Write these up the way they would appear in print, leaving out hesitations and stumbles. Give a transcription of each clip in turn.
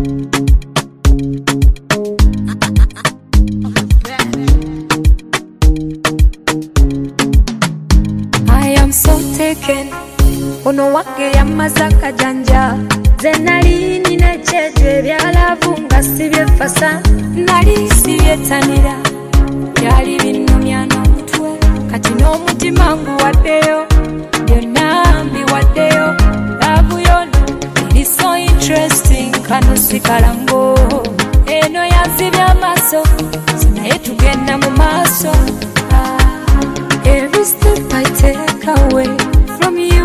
I am so taken. Ono wake ya mazaka janja. Zenali nina chedwe byalavu nga sibyefasa. Nali sibyetanira. Byali binnumya n'omutwe. Kati n'omutima nguwaddeyo. Byonna mbiwaddeyo. Love yono is so interesting. Kano sikalango. Eno yanzibya amaaso. Sinaye tugenda mu maaso. Every step I take away from you,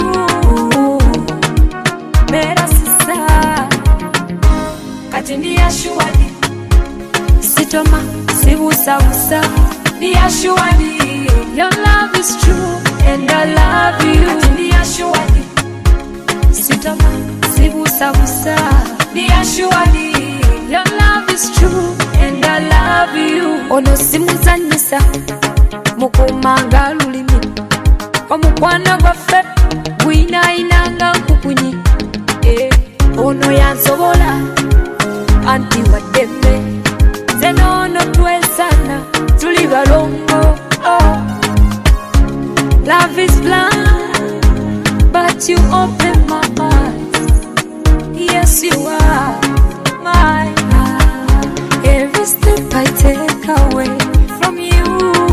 mera sisa kati ndiyashuwadi sitoma sibusabusa ndiyashuwadi your love is true and I love you kati ndiyashuwadi sitoma sibusabusa ndiyashuwadi your love is true and I love you ono simuzanyisa mukumanga lulimi omukwana gwaffe gwinainanga nkukunyi ono yansobola anti waddemme nze noono twesana tuli balongo love is blind but you open my eyes yes you are my heart every step I take away from you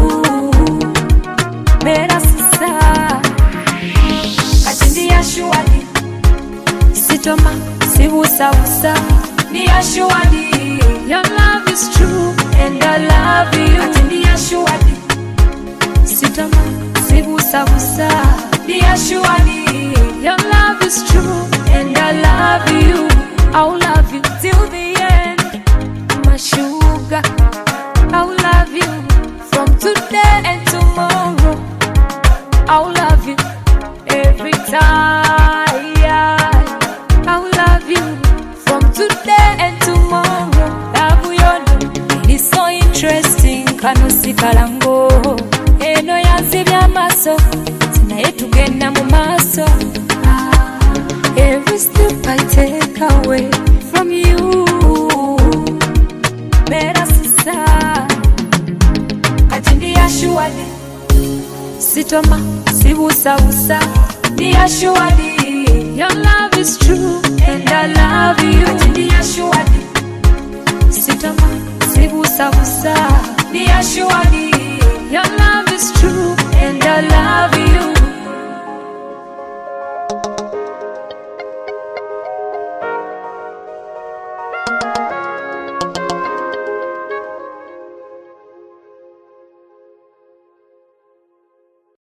mera sisa kati ndiyashuwadi sitoma sibusabusa ndiyashuwadi your love is true and I love you kati ndiyashuwadi sitoma sibusabusa ndiyashuwadi your love is true and I love you I'll love you till the end my sugar I'll love you from today and tomorrow I'll love you every time. I'll love you from today and tomorrow. Love you, it is so interesting. Kano sikalango. Eno yanzibya amaso. Sinaye tugenda mu maaso. Every step I take away from you. Mera sisa. Kati ndiyashuwadi. Sitoma, sibusabusa, ndiyashuwadi your love is true and I love you.